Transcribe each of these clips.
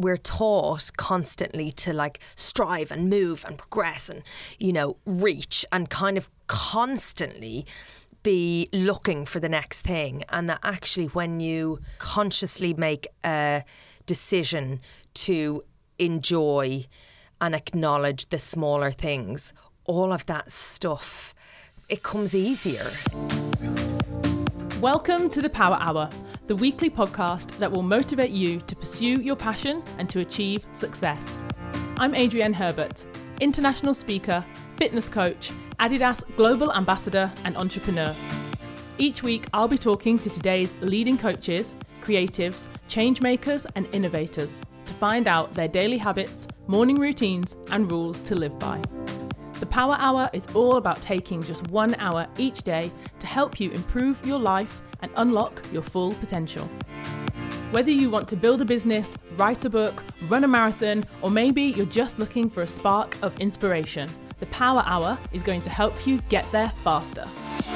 we're taught constantly to like strive and move and progress and, you know, reach and kind of constantly be looking for the next thing. And that actually when you consciously make a decision to enjoy and acknowledge the smaller things, all of that stuff, it comes easier. Welcome to the Power Hour, the weekly podcast that will motivate you to pursue your passion and to achieve success. I'm Adrienne Herbert, international speaker, fitness coach, Adidas Global Ambassador and entrepreneur. Each week, I'll be talking to today's leading coaches, creatives, change makers and innovators to find out their daily habits, morning routines and rules to live by. The Power Hour is all about taking just 1 hour each day to help you improve your life and unlock your full potential. Whether you want to build a business, write a book, run a marathon, or maybe you're just looking for a spark of inspiration, the Power Hour is going to help you get there faster.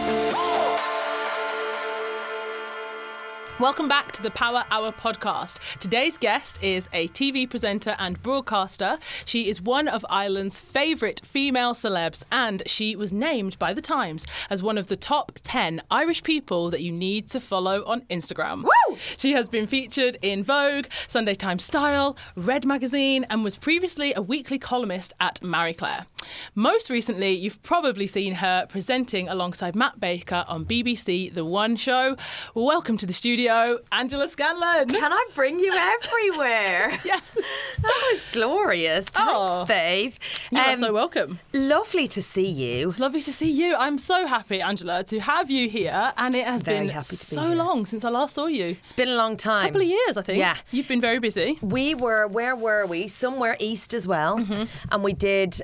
Welcome back to the Power Hour podcast. Today's guest is a TV presenter and broadcaster. She is one of Ireland's favourite female celebs, and she was named by The Times as one of the top 10 Irish people that you need to follow on Instagram. Woo! She has been featured in Vogue, Sunday Times Style, Red Magazine, and was previously a weekly columnist at Marie Claire. Most recently, you've probably seen her presenting alongside Matt Baker on BBC The One Show. Welcome to the studio, Angela Scanlon. Can I bring you everywhere? Yes. That was glorious. Thanks, babe. You are so welcome. Lovely to see you. It's lovely to see you. I'm so happy, Angela, to have you here. And it has Very been happy to be so here. long since I last saw you. It's been a long time. A couple of years, I think. Yeah. You've been very busy. Where were we? Somewhere east as well. Mm-hmm. And we did,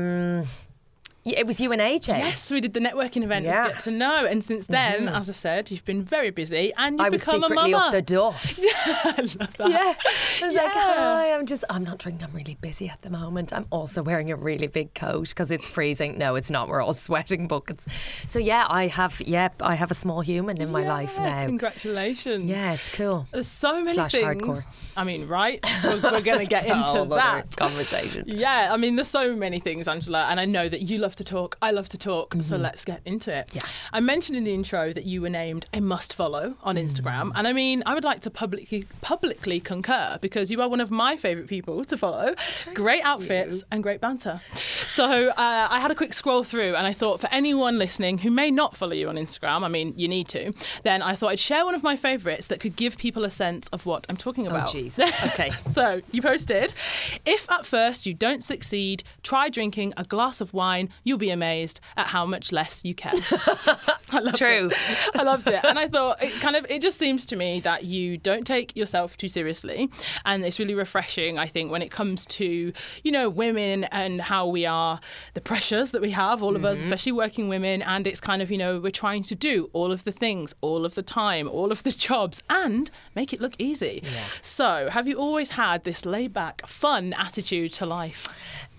it was you and AJ. Yes, we did the networking event with Yeah. Get to Know. And since then, as I said, you've been very busy and I you've was become a secretly mama. up the duff. I love that. Yeah. I was like, Yeah. hi, I'm not drinking. I'm really busy at the moment. I'm also wearing a really big coat because it's freezing. No, it's not. We're all sweating buckets. So yeah, I have a small human in my life now. Congratulations. Yeah, it's cool. There's so many Slash things. hardcore. I mean, right? We're going to get into Whole other that conversation. Yeah, I mean, there's so many things, Angela, and I know that you love to talk. I love to talk, so let's get into it. Yeah. I mentioned in the intro that you were named a must follow on Instagram, and I mean, I would like to publicly concur because you are one of my favourite people to follow. Great outfits and great banter. So I had a quick scroll through, and I thought for anyone listening who may not follow you on Instagram, I mean, you need to, then I thought I'd share one of my favourites that could give people a sense of what I'm talking about. Oh, jeez. Okay. So you posted, if at first you don't succeed, try drinking a glass of wine. You'll be amazed at how much less you can. I loved True. it. I loved it. And I thought it just seems to me that you don't take yourself too seriously. And it's really refreshing, I think, when it comes to, you know, women and how we are, the pressures that we have, all of us, especially working women. And it's kind of, you know, we're trying to do all of the things, all of the time, all of the jobs and make it look easy. Yeah. So have you always had this laid back, fun attitude to life?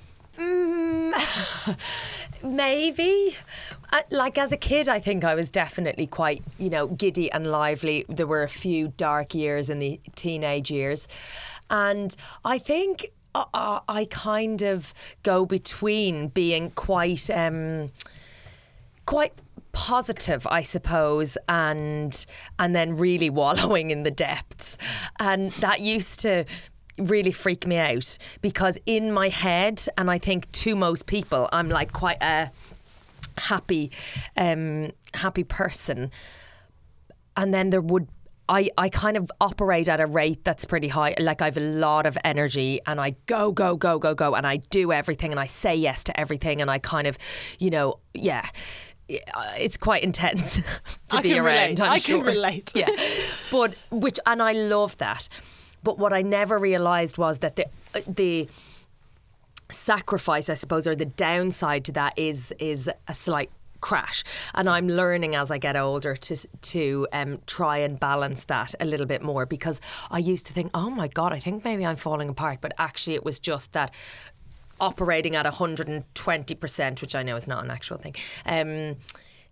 Maybe. Like as a kid, I think I was definitely quite, you know, giddy and lively. There were a few dark years in the teenage years. And I think I kind of go between being quite positive, I suppose, and then really wallowing in the depths. And that used to really freak me out because in my head, and I think to most people, I'm like quite a happy person. And then I kind of operate at a rate that's pretty high. Like I have a lot of energy and I go and I do everything and I say yes to everything and I kind of, you know, yeah. It's quite intense to be around. I can relate. Yeah, and I love that. But what I never realised was that the sacrifice, I suppose, or the downside to that is a slight crash. And I'm learning as I get older to try and balance that a little bit more because I used to think, oh my God, I think maybe I'm falling apart. But actually, it was just that. Operating at 120%, which I know is not an actual thing,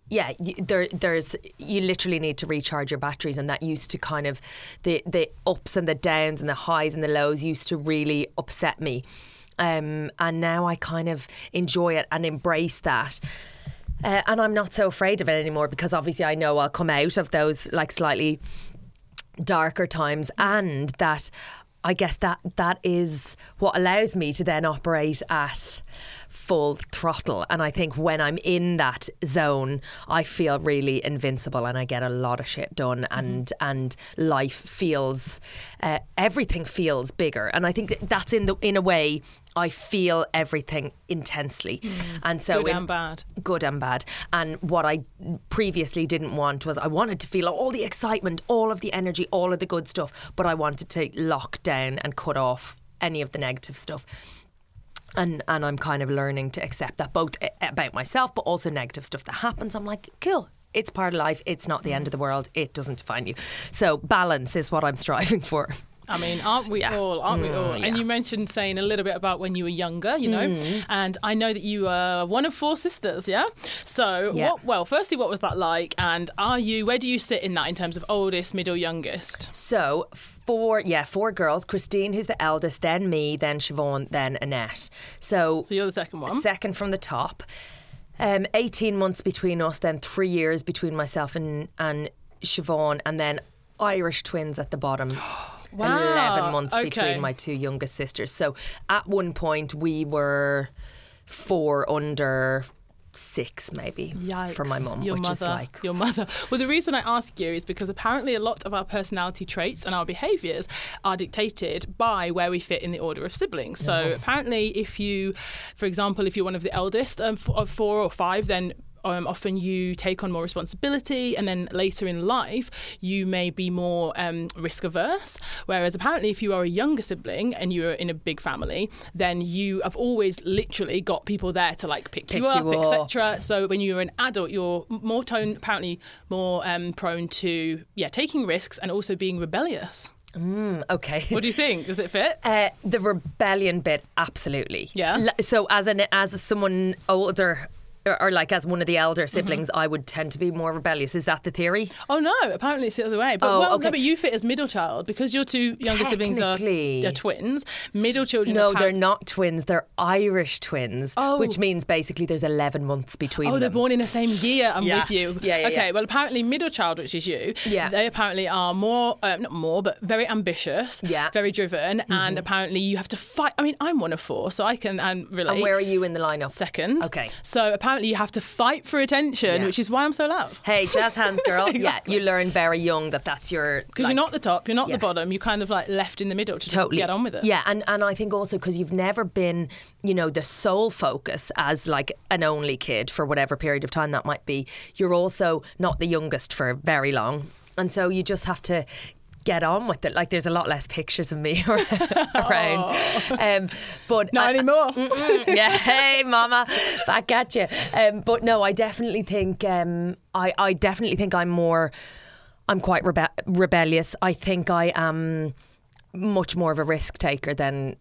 you literally need to recharge your batteries, and that used to kind of the ups and the downs and the highs and the lows used to really upset me, and now I kind of enjoy it and embrace that. And I'm not so afraid of it anymore, because obviously I know I'll come out of those like slightly darker times, and that I guess that is what allows me to then operate at full throttle. And I think when I'm in that zone, I feel really invincible, and I get a lot of shit done, and life feels, everything feels bigger. And I think that's in a way, I feel everything intensely. And so good and bad. Good and bad. And what I previously didn't want was, I wanted to feel all the excitement, all of the energy, all of the good stuff, but I wanted to lock down and cut off any of the negative stuff. And I'm kind of learning to accept that, both about myself, but also negative stuff that happens. I'm like, cool. It's part of life. It's not the end of the world. It doesn't define you. So balance is what I'm striving for. I mean, aren't we all? Yeah. And you mentioned saying a little bit about when you were younger, you know, and I know that you are one of 4 sisters, yeah? So, firstly, what was that like? And where do you sit in that in terms of oldest, middle, youngest? So, 4 girls. Christine, who's the eldest, then me, then Siobhan, then Annette. So you're the second one? Second from the top. 18 months between us, then 3 years between myself and Siobhan, and then Irish twins at the bottom. Wow. 11 months between my 2 youngest sisters. So at one point we were 4 under 6 maybe. Yikes. For my mum, is like... Your mother. Well, the reason I ask you is because apparently a lot of our personality traits and our behaviours are dictated by where we fit in the order of siblings. So apparently if you, for example, if you're one of the eldest of 4 or 5, then often you take on more responsibility, and then later in life you may be more risk averse, whereas apparently if you are a younger sibling and you're in a big family, then you have always literally got people there to like pick you up, etc. So when you're an adult, you're more prone to taking risks and also being rebellious. Okay. What do you think? Does it fit? The rebellion bit, absolutely. Yeah. So as someone older, or like as one of the elder siblings, I would tend to be more rebellious. Is that the theory? Oh no, apparently it's the other way. But no, but you fit as middle child because your 2 younger siblings are twins. Middle children. No, they're not twins. They're Irish twins, which means basically there's 11 months between them. Oh, they're born in the same year. I'm with you. Yeah. Okay. Well, apparently middle child, which is you. Yeah. They apparently are more, not more, but very ambitious. Yeah. Very driven, and apparently you have to fight. I mean, I'm one of 4, so I can relate. And where are you in the lineup? Second. Okay. So apparently you have to fight for attention, which is why I'm so loud. Hey, jazz hands, girl. Exactly. Yeah, you learn very young that's your... Because you're not the top, you're not the bottom, you're kind of like left in the middle to just get on with it. Yeah, and I think also because you've never been, the sole focus as like an only kid for whatever period of time that might be, you're also not the youngest for very long. And so you just have to get on with it. Like there's a lot less pictures of me around. But not anymore. Yeah, hey mama, back at you. But no, I definitely think I definitely think I'm quite rebellious. I think I am much more of a risk taker than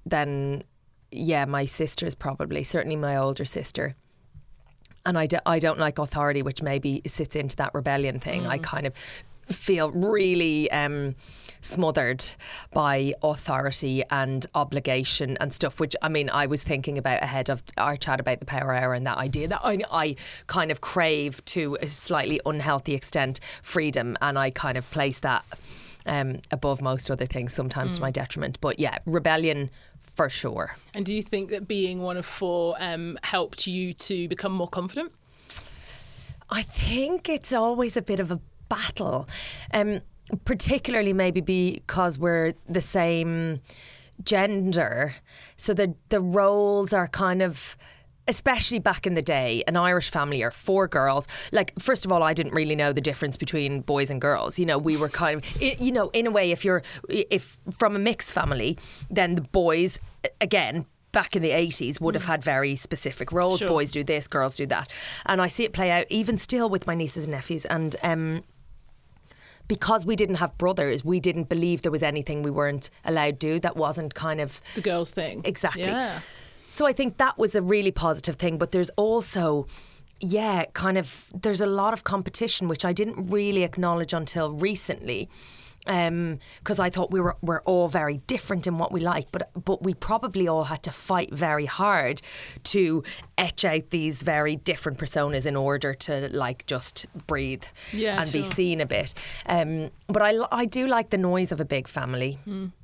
my sisters, probably, certainly my older sister. And I don't like authority, which maybe sits into that rebellion thing. I kind of feel really smothered by authority and obligation and stuff, which I mean I was thinking about ahead of our chat about the Power Hour, and that idea that I kind of crave to a slightly unhealthy extent freedom, and I kind of place that above most other things, sometimes to my detriment. But yeah, rebellion for sure. And do you think that being one of 4 helped you to become more confident? I think it's always a bit of a battle, particularly maybe because we're the same gender, so the roles are kind of, especially back in the day, an Irish family are 4 girls. Like, first of all, I didn't really know the difference between boys and girls. We were kind of, in a way, if from a mixed family, then the boys, again, back in the 80s would have had very specific roles. Sure. Boys do this, girls do that. And I see it play out even still with my nieces and nephews. And because we didn't have brothers, we didn't believe there was anything we weren't allowed to do that wasn't kind of... the girls' thing. Exactly. Yeah. So I think that was a really positive thing. But there's also yeah, kind of, there's a lot of competition, which I didn't really acknowledge until recently. Because I thought we're all very different in what we like, but we probably all had to fight very hard to etch out these very different personas in order to like just breathe and be seen a bit. But I do like the noise of a big family.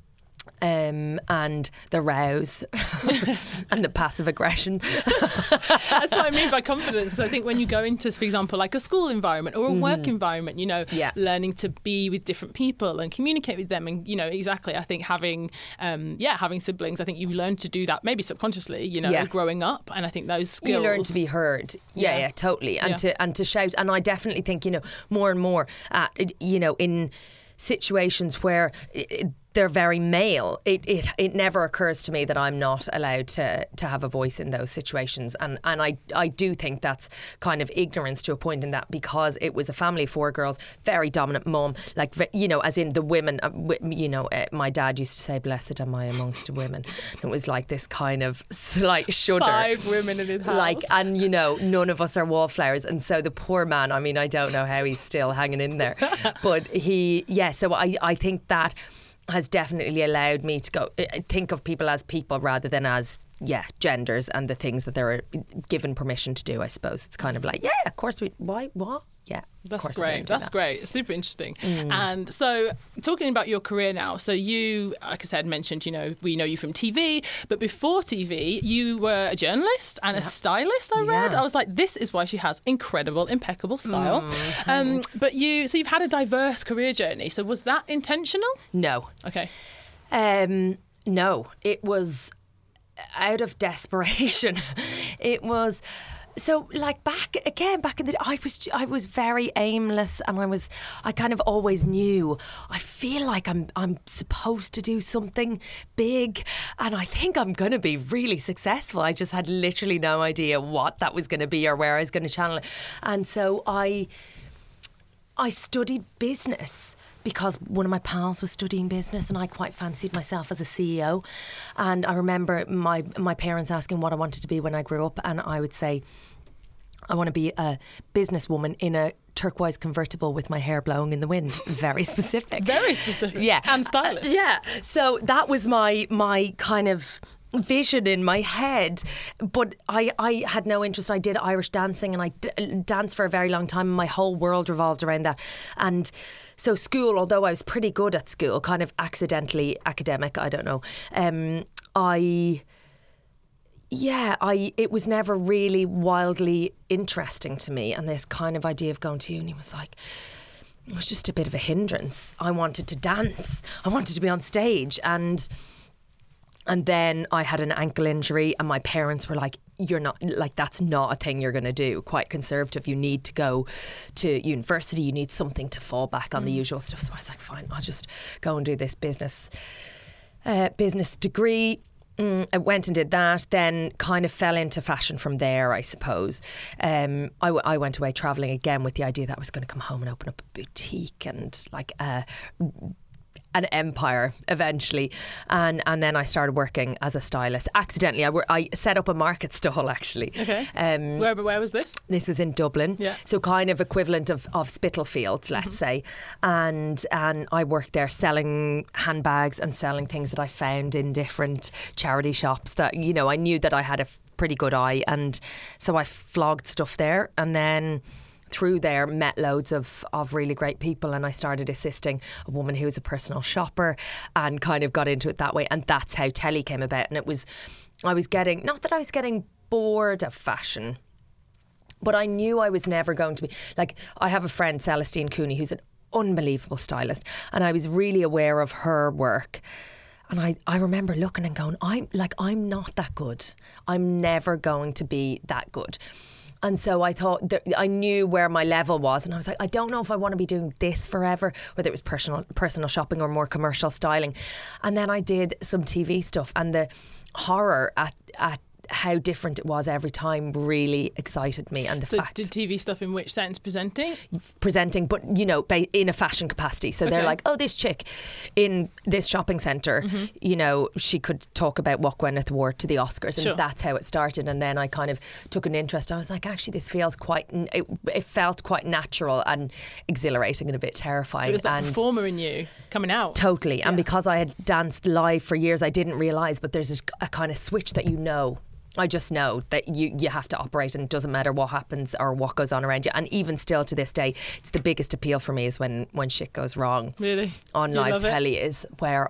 And the rows and the passive aggression. That's what I mean by confidence. Because I think when you go into, for example, like a school environment or a work environment, you know, learning to be with different people and communicate with them, and you know, exactly. I think having siblings, I think you learn to do that maybe subconsciously, you know, growing up, and I think those skills. You learn to be heard. Yeah, totally, and to shout. And I definitely think, you know, more and more, you know, in situations where they're very male, it never occurs to me that I'm not allowed to have a voice in those situations, and I do think that's kind of ignorance to a point in that, because it was a family of 4 girls, very dominant mum, like, you know, as in the women, you know, my dad used to say, "Blessed am I amongst women." And it was like this kind of slight shudder. 5 women in his house. Like, and you know, none of us are wallflowers, and so the poor man, I mean, I don't know how he's still hanging in there, but so I think that has definitely allowed me to think of people as people rather than as genders and the things that they're given permission to do. I suppose it's kind of like, of course what? Yeah, that's great. That's great. Super interesting. And so, talking about your career now, so you, like I said, mentioned, you know, we know you from TV, but before TV, you were a journalist and a stylist. I read. I was like, this is why she has incredible, impeccable style. But you've had a diverse career journey. So was that intentional? No. Okay. No, it was out of desperation. It was. So, like, back in the day, I was very aimless, and I kind of always knew, I feel like I'm supposed to do something big, and I think I'm going to be really successful. I just had literally no idea what that was going to be or where I was going to channel it. And so I studied business, because one of my pals was studying business and I quite fancied myself as a CEO. And I remember my parents asking what I wanted to be when I grew up, and I would say, I want to be a businesswoman in a turquoise convertible with my hair blowing in the wind. Very specific. Very specific. Yeah. And stylish. Yeah. So that was my kind of vision in my head, but I had no interest. I did Irish dancing, and I danced for a very long time, and my whole world revolved around that. And so school, although I was pretty good at school, kind of accidentally academic, I don't know, it was never really wildly interesting to me. And this kind of idea of going to uni was like, it was just a bit of a hindrance. I wanted to dance. I wanted to be on stage. And then I had an ankle injury, and my parents were like, you're not, like, that's not a thing you're going to do. Quite conservative. You need to go to university. You need something to fall back on the usual stuff. So I was like, fine, I'll just go and do this business degree. I went and did that, then kind of fell into fashion from there, I suppose. I went away travelling again with the idea that I was going to come home and open up a boutique and like an empire eventually, and then I started working as a stylist. Accidentally, I set up a market stall, actually. Okay. Where was this? This was in Dublin. Yeah. So kind of equivalent of Spitalfields, let's say. And I worked there selling handbags and selling things that I found in different charity shops that, you know, I knew that I had a pretty good eye, and so I flogged stuff there, and then through there met loads of really great people, and I started assisting a woman who was a personal shopper and kind of got into it that way. And that's how telly came about. And I was getting bored of fashion, but I knew I was never going to be, like, I have a friend, Celestine Cooney, who's an unbelievable stylist, and I was really aware of her work. And I remember looking and going, I'm not that good. I'm never going to be that good. And so I thought that I knew where my level was, and I was like, I don't know if I want to be doing this forever, whether it was personal shopping or more commercial styling. And then I did some TV stuff, and the horror at how different it was every time really excited me. And the fact... did TV stuff in which sense? Presenting, but, you know, in a fashion capacity. So they're like, oh, this chick in this shopping centre, you know, she could talk about what Gwyneth wore to the Oscars, and that's how it started. And then I kind of took an interest. I was like, actually, this feels it felt quite natural and exhilarating and a bit terrifying. It was that performer in you coming out. Totally. Yeah. And because I had danced live for years, I didn't realise, but there's a kind of switch that, you know, I just know that you have to operate, and it doesn't matter what happens or what goes on around you. And even still to this day, it's the biggest appeal for me is when shit goes wrong. Really? On live telly is where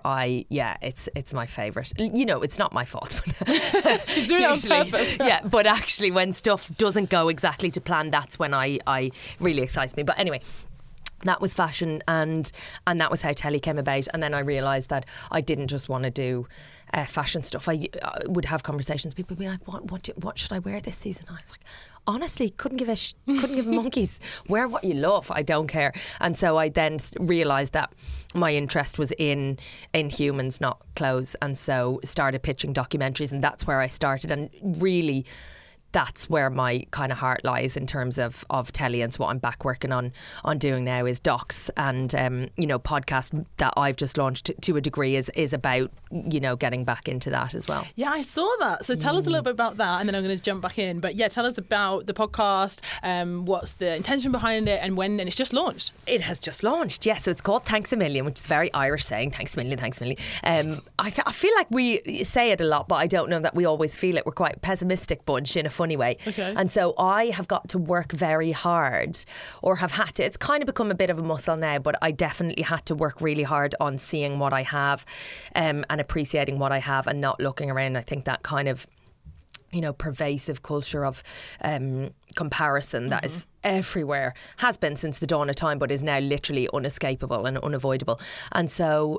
it's my favourite. You know, it's not my fault. But she's doing it on purpose. Yeah, but actually when stuff doesn't go exactly to plan, that's when I really excites me. But anyway, that was fashion, and that was how telly came about. And then I realised that I didn't just want to do fashion stuff. I would have conversations. People would be like, "What should I wear this season?" I was like, honestly, couldn't give monkeys. Wear what you love. I don't care. And so I then realised that my interest was in humans, not clothes. And so started pitching documentaries, and that's where I started. And really, that's where my kind of heart lies in terms of telly, and so what I'm back working on doing now is docs, and you know, podcast that I've just launched to a degree is about, you know, getting back into that as well. Yeah, I saw that. So tell us a little bit about that, and then I'm going to jump back in. But yeah, tell us about the podcast, what's the intention behind it, and when it's just launched. It has just launched, yes. So it's called Thanks a Million, which is very Irish saying, thanks a million, thanks a million. I feel like we say it a lot, but I don't know that we always feel it. We're quite a pessimistic bunch in a funny way. Okay. And so I have got to work very hard, or have had to. It's kind of become a bit of a muscle now, but I definitely had to work really hard on seeing what I have, and appreciating what I have, and not looking around. I think that kind of, you know, pervasive culture of comparison that is everywhere, has been since the dawn of time, but is now literally unescapable and unavoidable. And so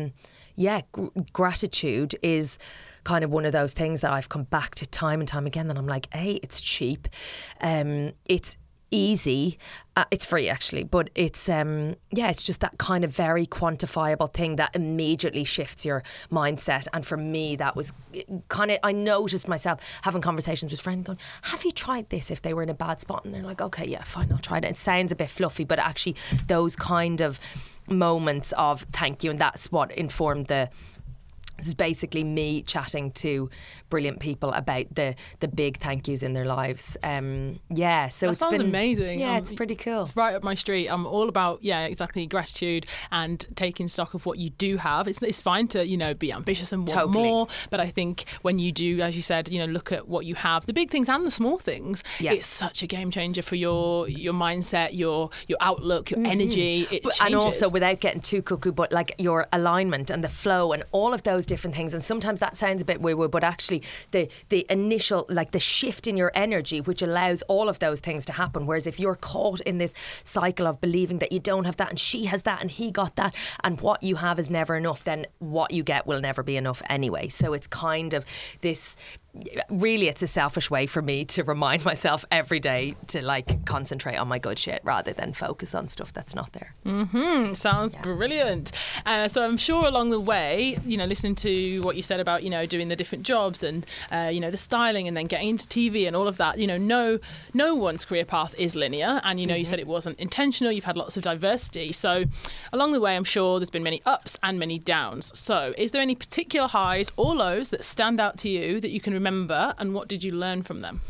gratitude is kind of one of those things that I've come back to time and time again, that I'm like, hey, it's cheap, it's easy, it's free actually, but it's it's just that kind of very quantifiable thing that immediately shifts your mindset. And for me, that was kind of, I noticed myself having conversations with friends going, have you tried this, if they were in a bad spot? And they're like, okay, yeah, fine, I'll try it. It sounds a bit fluffy, but actually those kind of moments of thank you, and that's what informed this is basically me chatting to brilliant people about the big thank yous in their lives. So that it's sounds been amazing. Yeah, it's pretty cool. It's right up my street. I'm all about exactly gratitude and taking stock of what you do have. It's fine to, you know, be ambitious and want more, but I think when you do, as you said, you know, look at what you have, the big things and the small things, it's such a game changer for your mindset, your outlook, your energy. It changes. And also, without getting too cuckoo, but like your alignment and the flow and all of those different things. And sometimes that sounds a bit woo-woo, but actually the initial, like the shift in your energy, which allows all of those things to happen. Whereas if you're caught in this cycle of believing that you don't have that, and she has that and he got that, and what you have is never enough, then what you get will never be enough anyway. So it's kind of this, really, it's a selfish way for me to remind myself every day to like concentrate on my good shit rather than focus on stuff that's not there. Sounds brilliant. So I'm sure along the way, you know, listening to what you said about, you know, doing the different jobs and you know, the styling and then getting into TV and all of that, you know, no one's career path is linear, and you know, you said it wasn't intentional, you've had lots of diversity. So along the way, I'm sure there's been many ups and many downs. So is there any particular highs or lows that stand out to you that you can remember, and what did you learn from them?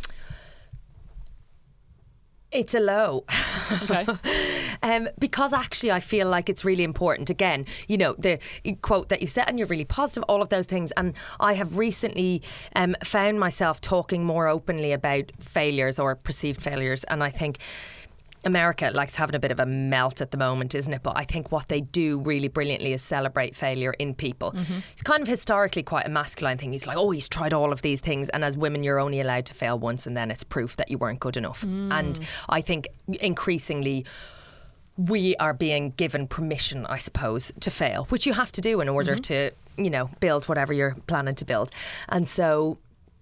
It's a low. Okay. Because actually I feel like it's really important. Again, you know, the quote that you said, and you're really positive, all of those things. And I have recently found myself talking more openly about failures or perceived failures. And I think America likes having a bit of a melt at the moment, isn't it? But I think what they do really brilliantly is celebrate failure in people. It's kind of historically quite a masculine thing. He's like, oh, he's tried all of these things, and as women you're only allowed to fail once, and then it's proof that you weren't good enough. And I think increasingly we are being given permission, I suppose, to fail, which you have to do in order to, you know, build whatever you're planning to build. And so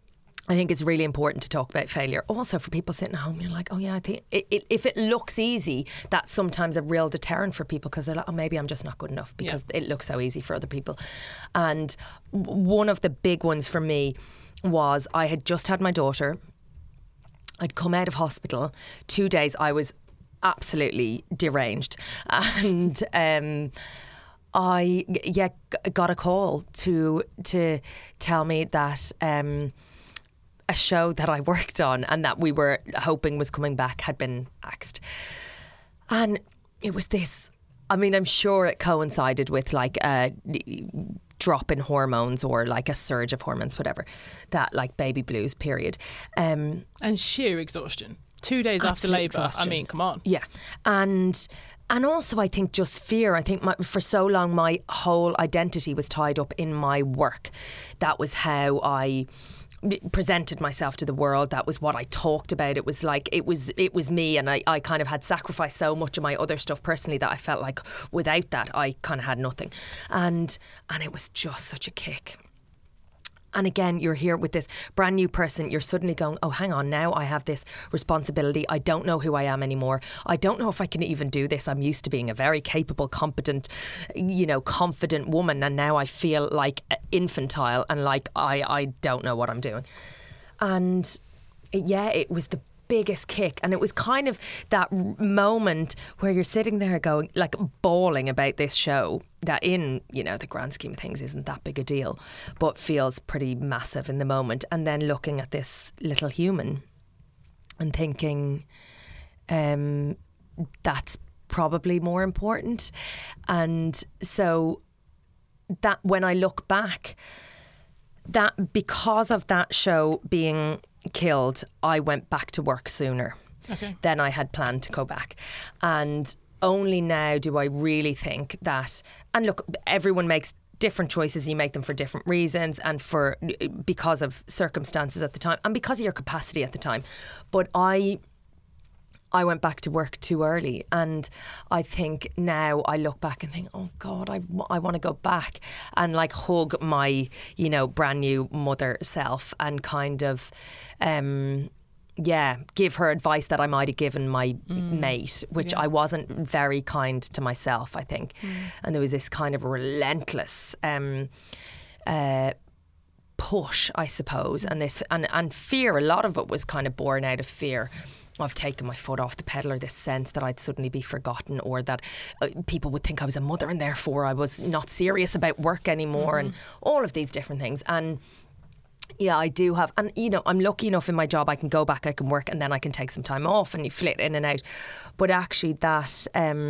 I think it's really important to talk about failure. Also, for people sitting at home, you're like, oh yeah, I think if it looks easy, that's sometimes a real deterrent for people, because they're like, oh, maybe I'm just not good enough because it looks so easy for other people. And one of the big ones for me was, I had just had my daughter. I'd come out of hospital. 2 days I was absolutely deranged. And I got a call to tell me that a show that I worked on and that we were hoping was coming back had been axed. And it was this, I mean, I'm sure it coincided with like a drop in hormones or like a surge of hormones, whatever, that like baby blues period. And sheer exhaustion. 2 days after labour. I mean, come on. Yeah. And also, I think just fear. I think for so long, my whole identity was tied up in my work. That was how I presented myself to the world. That was what I talked about. It was like, it was me, and I kind of had sacrificed so much of my other stuff personally that I felt like without that I kind of had nothing. And it was just such a kick. And again, you're here with this brand new person. You're suddenly going, oh, hang on, now I have this responsibility. I don't know who I am anymore. I don't know if I can even do this. I'm used to being a very capable, competent, confident woman. And now I feel like infantile and like I don't know what I'm doing. And it was the biggest kick. And it was kind of that moment where you're sitting there going, like, bawling about this show that in, the grand scheme of things isn't that big a deal, but feels pretty massive in the moment. And then looking at this little human and thinking, that's probably more important. And so that when I look back, that because of that show being killed, I went back to work sooner than I had planned to go back. And only now do I really think that, and look, everyone makes different choices. You make them for different reasons and because of circumstances at the time and because of your capacity at the time. But I went back to work too early, and I think now I look back and think, oh God, I want to go back and like hug my, brand new mother self and kind of, give her advice that I might have given my mate, which I wasn't very kind to myself, I think. And there was this kind of relentless push, I suppose, and this and fear. A lot of it was kind of born out of fear. I've taken my foot off the pedal, or this sense that I'd suddenly be forgotten, or that people would think I was a mother and therefore I was not serious about work anymore, and all of these different things. And yeah, I do have, and I'm lucky enough in my job, I can go back, I can work, and then I can take some time off, and you flit in and out. But actually that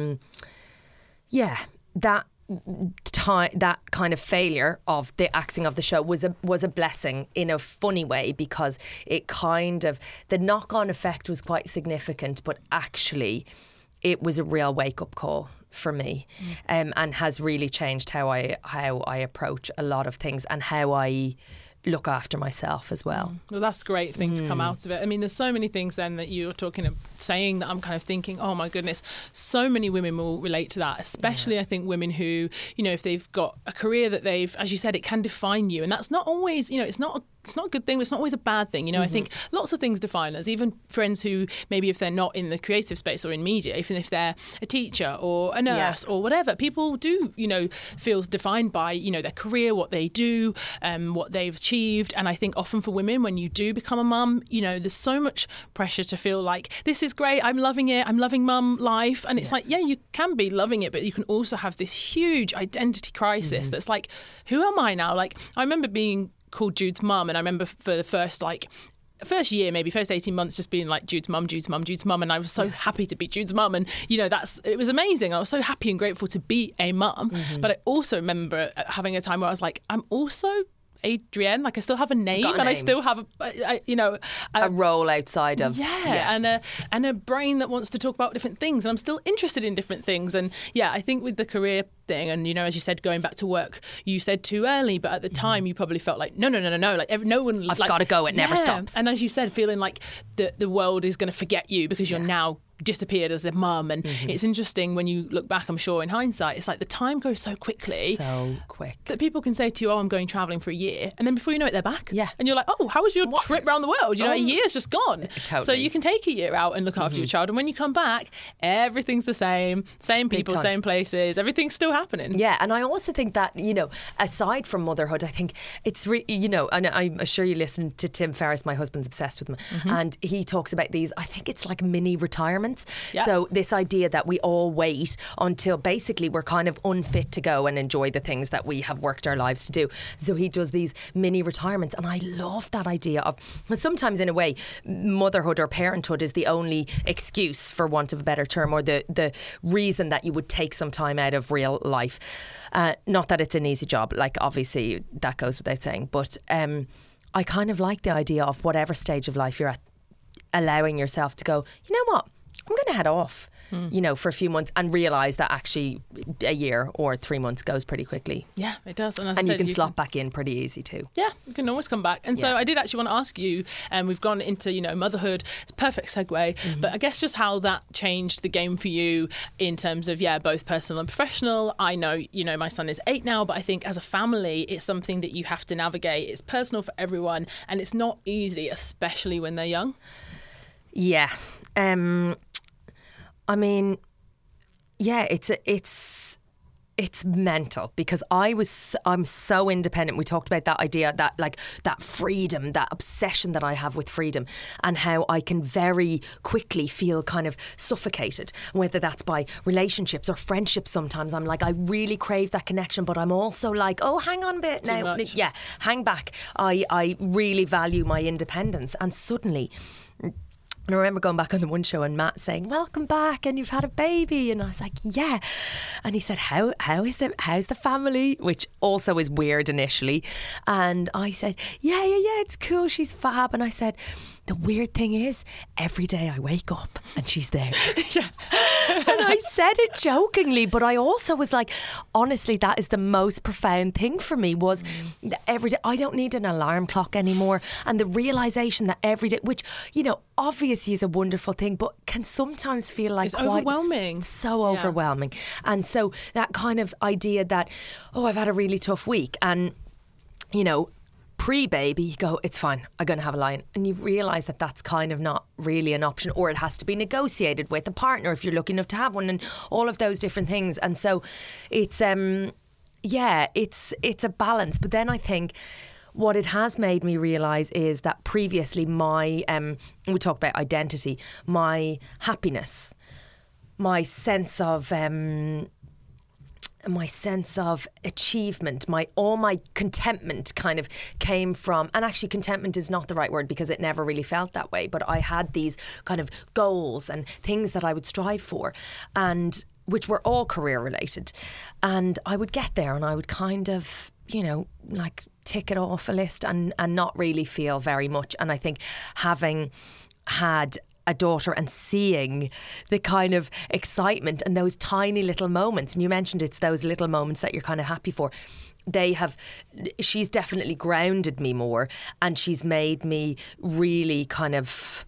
kind of failure of the axing of the show was a blessing in a funny way, because it kind of, the knock-on effect was quite significant, but actually it was a real wake-up call for me, and has really changed how I approach a lot of things and how I look after myself as well. Well, that's a great thing to come out of it. I mean, there's so many things then that you're saying that I'm kind of thinking, oh my goodness, so many women will relate to that, especially I think women who, if they've got a career that they've, as you said, it can define you. And that's not always, it's not a good thing, but it's not always a bad thing. I think lots of things define us, even friends who maybe if they're not in the creative space or in media, even if they're a teacher or a nurse or whatever, people do, feel defined by, their career, what they do, what they've achieved. And I think often for women, when you do become a mum, there's so much pressure to feel like, this is great, I'm loving it, I'm loving mum life. And it's like, you can be loving it, but you can also have this huge identity crisis that's like, who am I now? Like, I remember being called Jude's mum, and I remember for the first year, maybe first 18 months, just being like Jude's mum, and I was so happy to be Jude's mum, and it was amazing. I was so happy and grateful to be a mum, but I also remember having a time where I was like, I'm also Adrienne, like I still have a name, and I still have a role outside of and a brain that wants to talk about different things, and I'm still interested in different things. And I think with the career thing, and as you said, going back to work, you said too early, but at the time you probably felt like no, like no one, I've got to go, it never stops. And as you said, feeling like the world is going to forget you because you're now disappeared as a mum. And it's interesting when you look back, I'm sure in hindsight, it's like the time goes so quickly. So quick. That people can say to you, oh, I'm going travelling for a year. And then before you know it, they're back. Yeah. And you're like, oh, how was your trip around the world? You know, a year's just gone. Totally. So you can take a year out and look after your child. And when you come back, everything's the same people, same places, everything's still happening. Yeah. And I also think that, you know, aside from motherhood, I think it's, you know, and I'm sure you listen to Tim Ferriss, my husband's obsessed with him. And he talks about these, I think it's like mini retirements. Yeah. So this idea that we all wait until basically we're kind of unfit to go and enjoy the things that we have worked our lives to do. So he does these mini retirements, and I love that idea of, well, sometimes in a way motherhood or parenthood is the only excuse, for want of a better term, or the reason that you would take some time out of real life. Not that it's an easy job, like obviously that goes without saying, but I kind of like the idea of whatever stage of life you're at, allowing yourself to go, you know what, I'm going to head off, you know, for a few months, and realise that actually a year or 3 months goes pretty quickly. Yeah, it does. And, you can slot back in pretty easy too. Yeah, you can always come back. And so I did actually want to ask you, we've gone into, you know, motherhood, it's a perfect segue, but I guess just how that changed the game for you in terms of, both personal and professional. I know, you know, my son is 8 now, but I think as a family, it's something that you have to navigate. It's personal for everyone, and it's not easy, especially when they're young. Yeah. I mean, yeah, it's mental, because I'm so independent. We talked about that idea, that like that freedom, that obsession that I have with freedom, and how I can very quickly feel kind of suffocated, whether that's by relationships or friendships. Sometimes I'm like, I really crave that connection, but I'm also like, oh, hang on a bit Too now. much. Yeah, hang back. I really value my independence, and suddenly. And I remember going back on the one show and Matt saying, welcome back, and you've had a baby. And I was like, yeah. And he said, how's the family? Which also is weird initially. And I said, yeah, it's cool. She's fab. And I said, the weird thing is, every day I wake up and she's there. And I said it jokingly, but I also was like, honestly, that is the most profound thing for me, was every day, I don't need an alarm clock anymore. And the realisation that every day, which, you know, obviously is a wonderful thing, but can sometimes feel like it's overwhelming. So overwhelming. And so that kind of idea that, oh, I've had a really tough week, and, you know, pre-baby, you go, it's fine, I'm going to have a lie-in. And you realise that that's kind of not really an option, or it has to be negotiated with a partner if you're lucky enough to have one, and all of those different things. And so it's, it's a balance. But then I think what it has made me realise is that previously my, we talked about identity, my happiness, my sense of achievement, all my contentment kind of came from, and actually contentment is not the right word because it never really felt that way, but I had these kind of goals and things that I would strive for, and which were all career related, and I would get there and I would kind of, you know, like tick it off a list and not really feel very much. And I think having had a daughter and seeing the kind of excitement and those tiny little moments, and you mentioned it's those little moments that you're kind of happy for, she's definitely grounded me more, and she's made me really kind of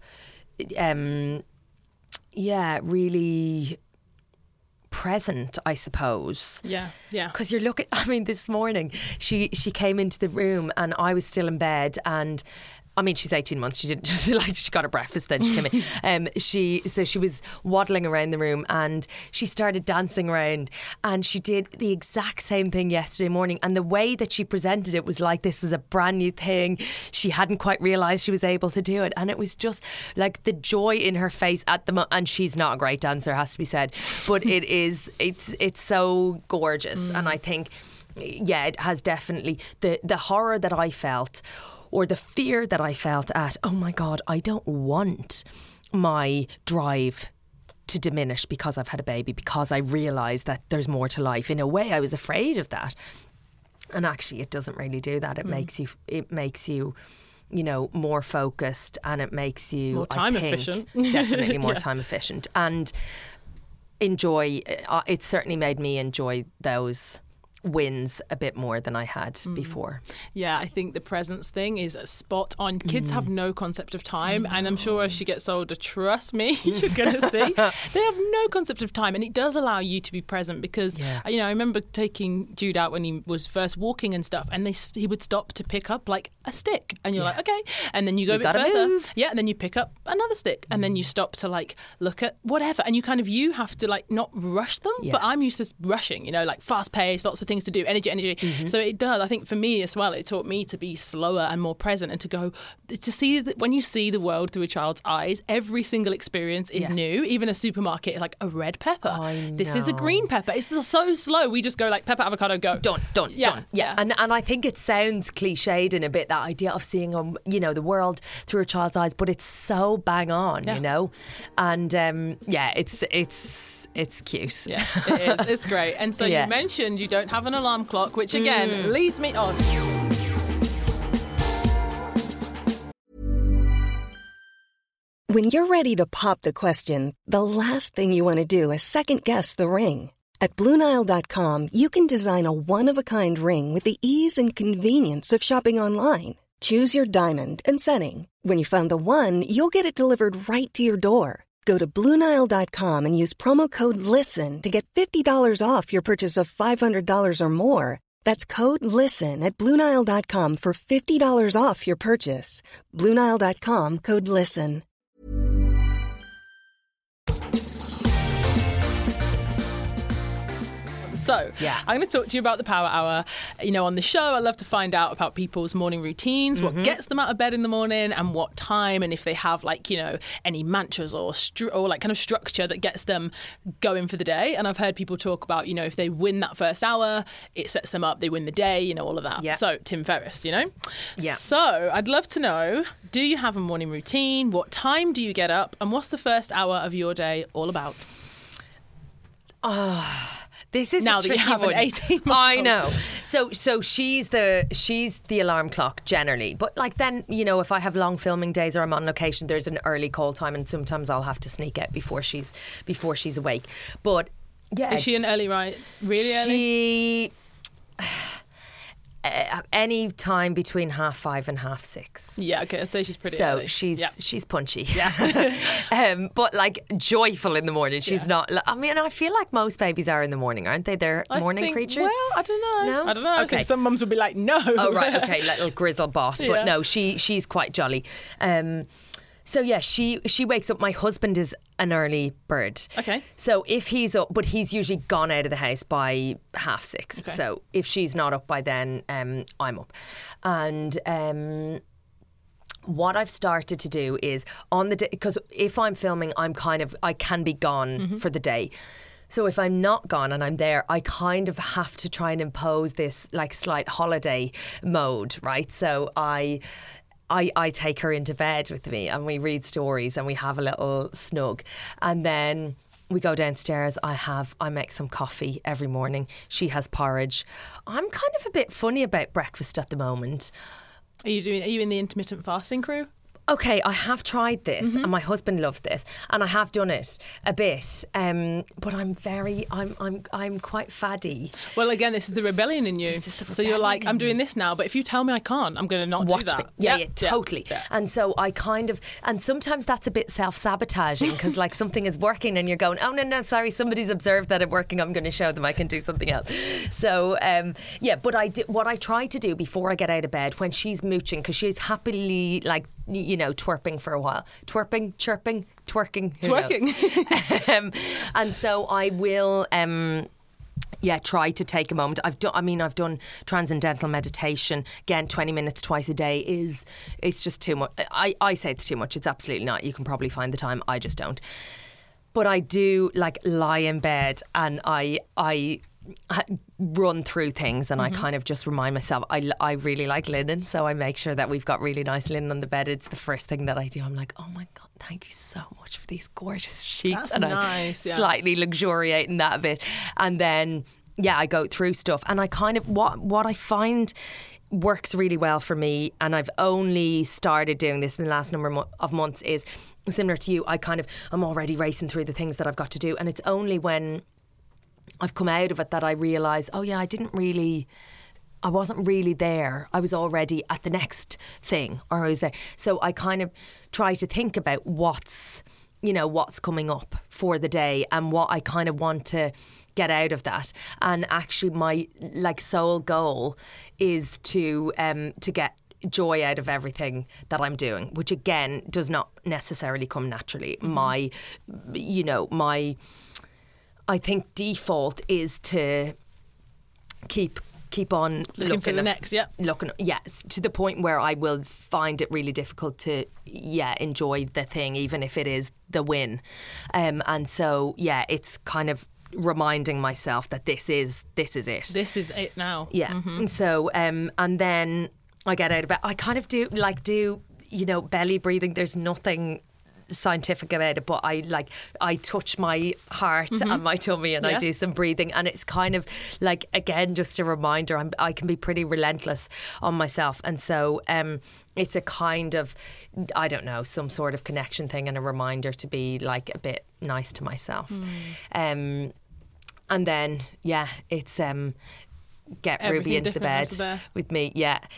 really present, I suppose. Yeah. Because you're looking, I mean, this morning she came into the room and I was still in bed, and I mean, she's 18 months. She didn't just like, she got her breakfast, then she came in. She was waddling around the room and she started dancing around, and she did the exact same thing yesterday morning. And the way that she presented it was like this was a brand new thing. She hadn't quite realised she was able to do it, and it was just like the joy in her face at the moment. And she's not a great dancer, has to be said, but it's so gorgeous. And I think, it has definitely the horror that I felt, or the fear that I felt at, oh my God, I don't want my drive to diminish because I've had a baby, because I realise that there's more to life. In a way, I was afraid of that. And actually, it doesn't really do that. It makes you, you know, more focused, and it makes you more time efficient. Definitely more time efficient. And enjoy, it certainly made me enjoy those wins a bit more than I had before. Yeah, I think the presence thing is spot on. Kids have no concept of time, and I'm sure as she gets older, trust me, you're going to see, they have no concept of time, and it does allow you to be present because, you know, I remember taking Jude out when he was first walking and stuff, and he would stop to pick up like a stick, and you're like, okay, and then you go a bit further, and then you pick up another stick, and then you stop to like look at whatever, and you have to like not rush them, but I'm used to rushing, you know, like fast paced, lots of things to do, energy. So it does. I think for me as well, it taught me to be slower and more present, and to see that when you see the world through a child's eyes, every single experience is new. Even a supermarket is like a red pepper. This is a green pepper. It's so slow. We just go like pepper, avocado, go. Done. Yeah. And I think it sounds cliched in a bit, that idea of seeing, you know, the world through a child's eyes, but it's so bang on, you know? And it's cute. Yeah, it is. It's great. And so you mentioned you don't have an alarm clock, which again leads me on. When you're ready to pop the question, the last thing you want to do is second-guess the ring. At BlueNile.com, you can design a one-of-a-kind ring with the ease and convenience of shopping online. Choose your diamond and setting. When you find the one, you'll get it delivered right to your door. Go to BlueNile.com and use promo code LISTEN to get $50 off your purchase of $500 or more. That's code LISTEN at BlueNile.com for $50 off your purchase. BlueNile.com, code LISTEN. So, I'm going to talk to you about the Power Hour. You know, on the show, I love to find out about people's morning routines, what gets them out of bed in the morning and what time, and if they have, like, you know, any mantras or like kind of structure that gets them going for the day. And I've heard people talk about, you know, if they win that first hour, it sets them up, they win the day, you know, all of that. Yeah. So, Tim Ferriss, you know? Yeah. So, I'd love to know, do you have a morning routine? What time do you get up? And what's the first hour of your day all about? This is now that you have an 18-month-old. I know. So she's the alarm clock generally. But like then, you know, if I have long filming days or I'm on location, there's an early call time, and sometimes I'll have to sneak out before she's awake. But yeah, is she an early really early? Any time between 5:30 and 6:30. Yeah, okay, I'd say she's pretty early. So she's punchy. Yeah. But like joyful in the morning. She's not, I mean, I feel like most babies are in the morning, aren't they? They're morning creatures. Well, I don't know. No? I don't know. Okay. I think some mums would be like, no. Oh, right, okay, little grizzle bot. But no, she's quite jolly. So yeah, she wakes up. My husband is an early bird. Okay. So if he's up, but he's usually gone out of the house by 6:30. Okay. So if she's not up by then, I'm up. And what I've started to do is on the day, because if I'm filming, I can be gone for the day. So if I'm not gone and I'm there, I kind of have to try and impose this like slight holiday mode, right? So I take her into bed with me and we read stories and we have a little snug. And then we go downstairs. I make some coffee every morning. She has porridge. I'm kind of a bit funny about breakfast at the moment. Are you in the intermittent fasting crew? Okay, I have tried this and my husband loves this and I have done it a bit, but I'm quite faddy. Well, again, this is the rebellion in you. So you're like, I'm doing this now, but if you tell me I can't, I'm going to not do that. Yeah, totally. Yeah. And so I and sometimes that's a bit self-sabotaging because like something is working and you're going, oh no, sorry, somebody's observed that it's working, I'm going to show them I can do something else. So but what I try to do before I get out of bed when she's mooching, because she's happily like, you know, twerping for a while. Chirping, twerking. Twerking. And so I will try to take a moment. I've done transcendental meditation. Again, 20 minutes twice a day it's just too much. I say it's too much. It's absolutely not. You can probably find the time. I just don't. But I do like lie in bed and I run through things and I kind of just remind myself I really like linen, so I make sure that we've got really nice linen on the bed. It's the first thing that I do. I'm like, oh my God, thank you so much for these gorgeous sheets. That's and nice, I'm slightly luxuriating that a bit. And then I go through stuff and I kind of what I find works really well for me, and I've only started doing this in the last number of months, is similar to you. I'm already racing through the things that I've got to do, and it's only when I've come out of it that I realise, I wasn't really there. I was already at the next thing, or I was there. So I kind of try to think about what's coming up for the day and what I kind of want to get out of that. And actually my sole goal is to get joy out of everything that I'm doing, which again does not necessarily come naturally. My I think default is to keep on looking for the next, yes, to the point where I will find it really difficult to enjoy the thing, even if it is the win. And so it's kind of reminding myself that this is it. This is it now. Yeah. Mm-hmm. So and then I get out of bed. I kind of do belly breathing. There's nothing scientific about it, but I touch my heart and my tummy and I do some breathing, and it's kind of like, again, just a reminder I can be pretty relentless on myself, and so it's a kind of, I don't know, some sort of connection thing and a reminder to be like a bit nice to myself. And then it's get Everything Ruby into the bed with me,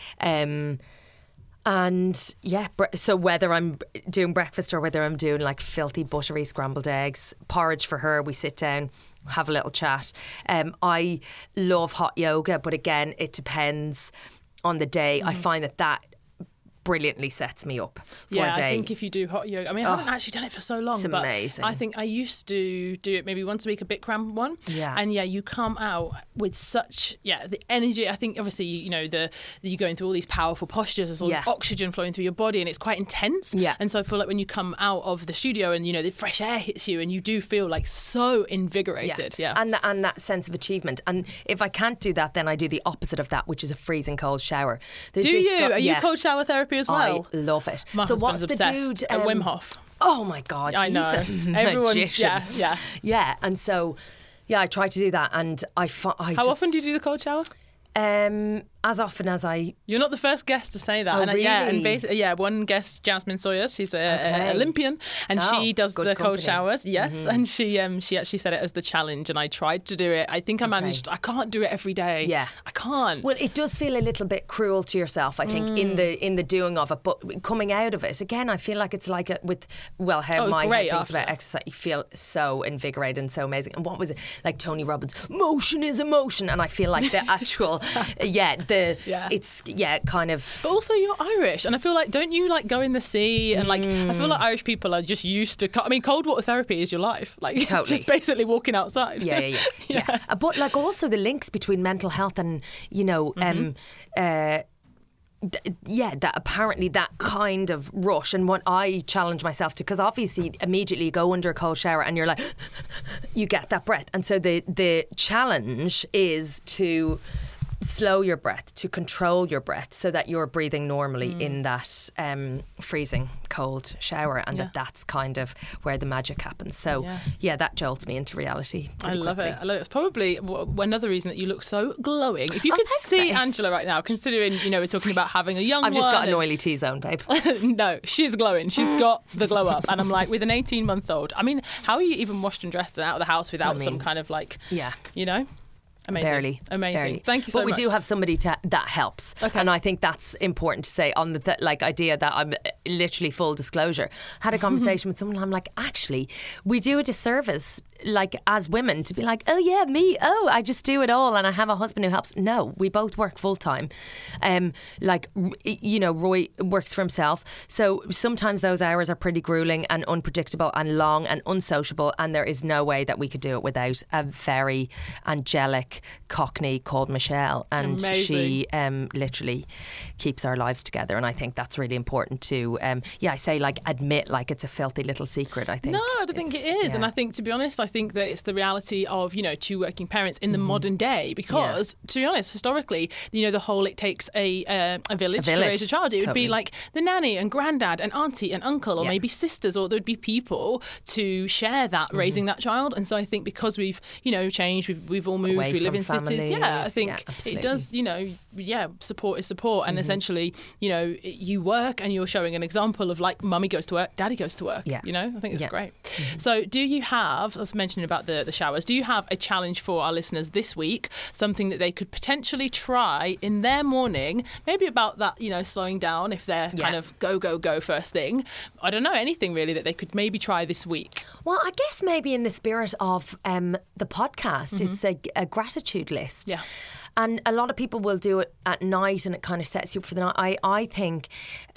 and so whether I'm doing breakfast or whether I'm doing like filthy buttery scrambled eggs, porridge for her, we sit down, have a little chat. I love hot yoga, but again, it depends on the day. I find that brilliantly sets me up for a day. I think if you do hot yoga, I haven't actually done it for so long, it's amazing. But I think I used to do it maybe once a week, a Bikram one. Yeah. And you come out with such, the energy. I think obviously, you're going through all these powerful postures, there's all this oxygen flowing through your body, and it's quite intense. Yeah. And so I feel like when you come out of the studio and, the fresh air hits you and you do feel like so invigorated. Yeah. And that sense of achievement. And if I can't do that, then I do the opposite of that, which is a freezing cold shower. Are you cold shower therapy as well? I love it. My husband's obsessed. Wim Hof. Oh my God, I know. He's a Everyone, magician. yeah. And so, I try to do that, and How often do you do the cold shower? As often as I... You're not the first guest to say that. Oh, and really? And basically, One guest, Jasmine Sawyer, she's an Olympian, and she does the cold showers. Yes, and she actually said it as the challenge, and I tried to do it. I think I managed. I can't do it every day. Yeah, I can't. Well, it does feel a little bit cruel to yourself, I think, in the doing of it. But coming out of it, again, I feel like it's like how my head thinks about exercise. You feel so invigorated and so amazing. And what was it? Like Tony Robbins, motion is emotion, and I feel like the actual, it's kind of. But also, you're Irish, and I feel like, don't you go in the sea and I feel like Irish people are just used to. Cold water therapy is your life. It's just basically walking outside. Yeah. But also the links between mental health and that apparently that kind of rush, and what I challenge myself to, because obviously immediately you go under a cold shower and you're like, you get that breath, and so the challenge is to slow your breath, to control your breath so that you're breathing normally in that freezing cold shower, and that's kind of where the magic happens. So that jolts me into reality. I love it. It's probably another reason that you look so glowing. If you could see Angela right now, considering we're talking about having a young one. I've just got an oily T-zone, babe. No, she's glowing. She's got the glow up, and I'm like, with an 18-month-old. How are you even washed and dressed and out of the house without some kind of Amazing. Barely. Thank you so much. But we do have somebody that helps. Okay. And I think that's important to say on the idea that I'm literally, full disclosure, had a conversation with someone, I'm like, actually, we do a disservice as women to be like, oh yeah, me, I just do it all and I have a husband who helps. No, we both work full time. Roy works for himself, so sometimes those hours are pretty grueling and unpredictable and long and unsociable, and there is no way that we could do it without a very angelic Cockney called Michelle, and she literally keeps our lives together, and I think that's really important to admit it's a filthy little secret. I think I don't think it is, and I think, to be honest, I think that it's the reality of two working parents in the modern day, because to be honest, historically, the whole it takes a village to raise a child. It would be like the nanny and granddad and auntie and uncle, or maybe sisters, or there'd be people to share that raising that child. And so I think because we've changed, we've all moved, we live in families. cities. Yeah, I think it does, support is support. And essentially, you work and you're showing an example of like mummy goes to work, daddy goes to work. Yeah. I think it's great. So do you have, I was mentioning about the showers, do you have a challenge for our listeners this week, something that they could potentially try in their morning, maybe about that, slowing down if they're kind of go first thing? I don't know, anything really that they could maybe try this week. Well, I guess maybe in the spirit of the podcast, it's a gratitude list. Yeah. And a lot of people will do it at night and it kind of sets you up for the night. I think,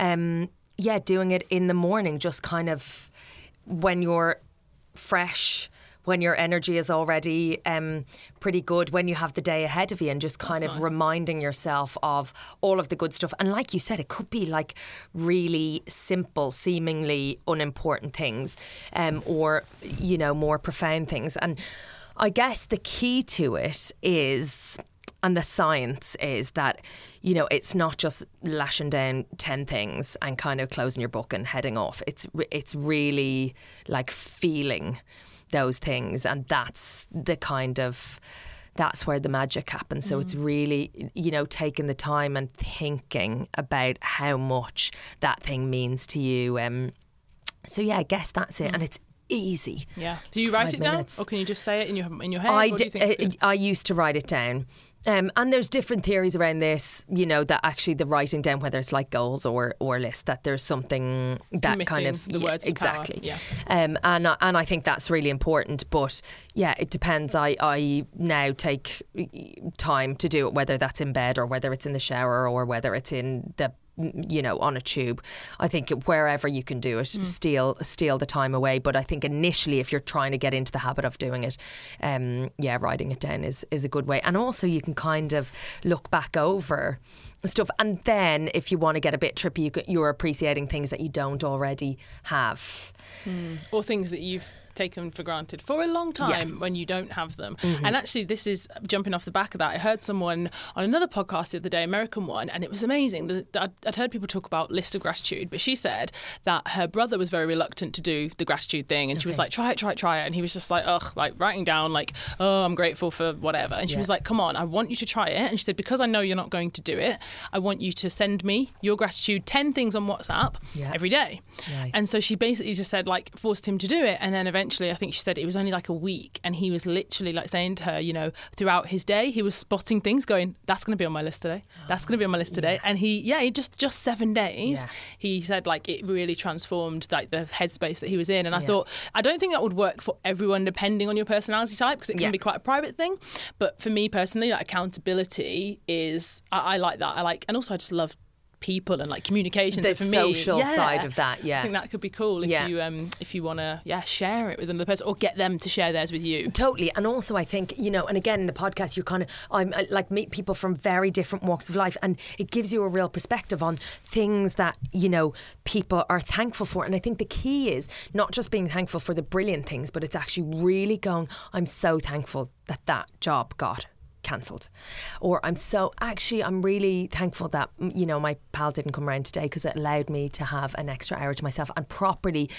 doing it in the morning, just kind of when you're fresh, when your energy is already pretty good, when you have the day ahead of you, and just kind of reminding yourself of all of the good stuff. And like you said, it could be like really simple, seemingly unimportant things, or, more profound things. And I guess the key to it is, and the science is that, it's not just lashing down 10 things and kind of closing your book and heading off. It's really like feeling those things, and that's where the magic happens. So it's really, taking the time and thinking about how much that thing means to you. I guess that's it. And it's easy. Yeah. Do you write it down, or can you just say it in your head? I used to write it down. And there's different theories around this, that actually the writing down, whether it's like goals or lists, that there's something that committing kind of the words to exactly. Power. Yeah. And I think that's really important. But yeah, it depends. I now take time to do it, whether that's in bed or whether it's in the shower or whether it's in the on a tube. I think wherever you can do it, steal the time away. But I think initially, if you're trying to get into the habit of doing it, writing it down is a good way. And also you can kind of look back over stuff, and then if you want to get a bit trippy, you're appreciating things that you don't already have, or things that you've taken for granted for a long time when you don't have them. And actually, this is jumping off the back of that. I heard someone on another podcast the other day, American one, and it was amazing. I'd heard people talk about list of gratitude, but she said that her brother was very reluctant to do the gratitude thing, and she was like, try it, and he was just like, like writing down like, oh, I'm grateful for whatever. And she was like, come on, I want you to try it. And she said, because I know you're not going to do it, I want you to send me your gratitude 10 things on WhatsApp every day. Nice. And so she basically just said, like, forced him to do it, and then eventually I think she said it was only like a week, and he was literally like saying to her, throughout his day, he was spotting things going, that's going to be on my list today. That's going to be on my list today. And he just 7 days, he said like it really transformed like the headspace that he was in. And I thought, I don't think that would work for everyone depending on your personality type, because it can be quite a private thing. But for me personally, like accountability is, I like that. And also I just love people and like communication. The so for me, social side of that, I think that could be cool if you want to share it with another person, or get them to share theirs with you. Totally. And also I think, and again in the podcast I meet people from very different walks of life, and it gives you a real perspective on things that people are thankful for. And I think the key is not just being thankful for the brilliant things, but it's actually really going, I'm so thankful that job got cancelled, or I'm really thankful that my pal didn't come around today, because it allowed me to have an extra hour to myself, and properly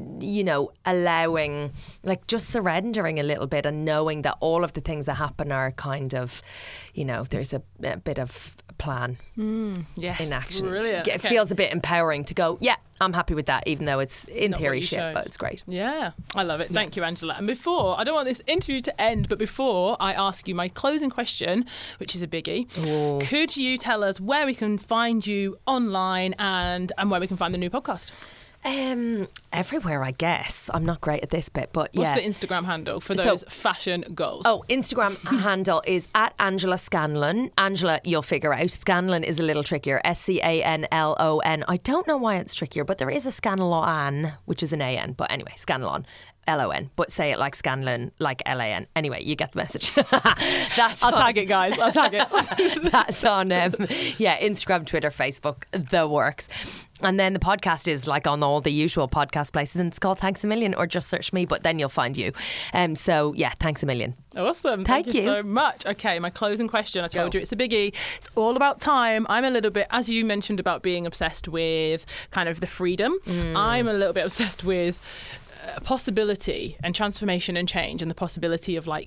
allowing, like, just surrendering a little bit, and knowing that all of the things that happen are kind of there's a bit of plan in action. Brilliant. It feels a bit empowering to go, I'm happy with that, even though it's in theory shit, but it's great. Yeah, I love it. Thank you, Angela. And before, I don't want this interview to end, but before I ask you my closing question, which is a biggie, could you tell us where we can find you online and where we can find the new podcast? Everywhere, I guess. I'm not great at this bit, but What's the Instagram handle for those fashion goals? Instagram handle is at Angela Scanlon. Angela, you'll figure out. Scanlon is a little trickier. Scanlon. I don't know why it's trickier, but there is a Scanlon, which is an AN. But anyway, Scanlon. LON, but say it like Scanlon, like LAN. Anyway, you get the message. I'll tag it, guys. I'll tag it. That's on Instagram, Twitter, Facebook, the works. And then the podcast is like on all the usual podcast places, and it's called Thanks a Million, or just search me, but then you'll find you. Thanks a million. Awesome. Thank you so much. Okay, my closing question. I told you it's a biggie. It's all about time. I'm a little bit, as you mentioned about being obsessed with kind of the freedom, I'm a little bit obsessed with possibility and transformation and change, and the possibility of like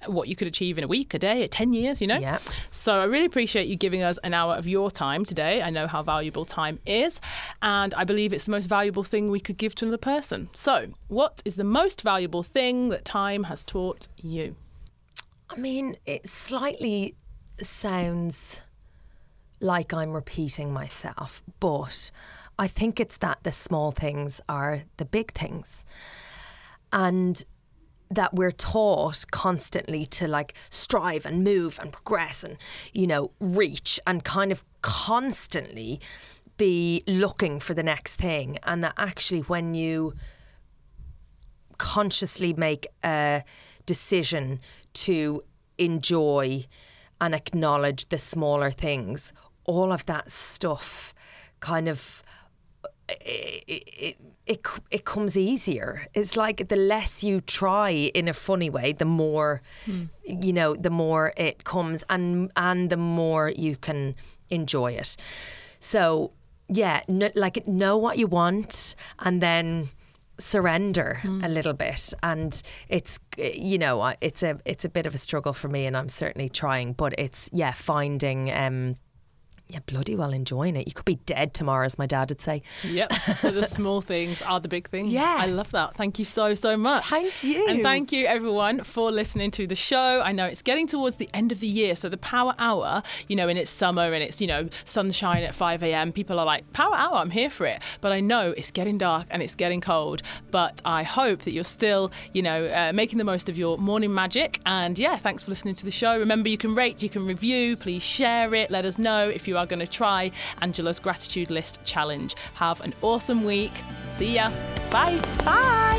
what you could achieve in a week, a day, 10 years, you know? Yeah. So I really appreciate you giving us an hour of your time today. I know how valuable time is, and I believe it's the most valuable thing we could give to another person. So what is the most valuable thing that time has taught you? I mean, it slightly sounds like I'm repeating myself, but I think it's that the small things are the big things. And that we're taught constantly to like strive and move and progress and, you know, reach and kind of constantly be looking for the next thing. And that actually when you consciously make a decision to enjoy and acknowledge the smaller things, all of that stuff kind of it comes easier. It's like the less you try in a funny way, the more you know, the more it comes and the more you can enjoy it. So yeah, know what you want and then surrender a little bit. And it's, you know, it's a bit of a struggle for me, and I'm certainly trying, but it's finding bloody well enjoying it. You could be dead tomorrow, as my dad would say. Yep. So the small things are the big things. Yeah. I love that. Thank you so much. Thank you. And thank you everyone for listening to the show. I know it's getting towards the end of the year, so the Power Hour, you know, and it's summer and it's, you know, sunshine at 5 a.m. People are like, Power Hour, I'm here for it. But I know it's getting dark and it's getting cold. But I hope that you're still, you know, making the most of your morning magic. And yeah, thanks for listening to the show. Remember, you can rate, you can review, please share it. Let us know if you are going to try Angela's Gratitude List Challenge. Have an awesome week. See ya. Bye. Bye.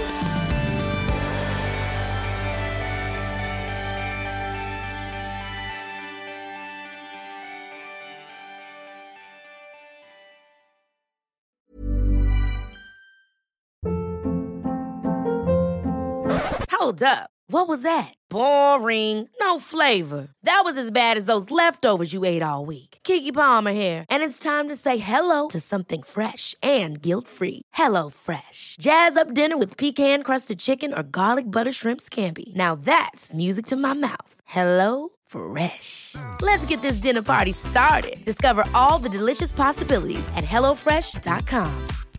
Hold up. What was that? Boring. No flavor. That was as bad as those leftovers you ate all week. Keke Palmer here. And it's time to say hello to something fresh and guilt-free. Hello Fresh. Jazz up dinner with pecan-crusted chicken or garlic butter shrimp scampi. Now that's music to my mouth. Hello Fresh. Let's get this dinner party started. Discover all the delicious possibilities at HelloFresh.com.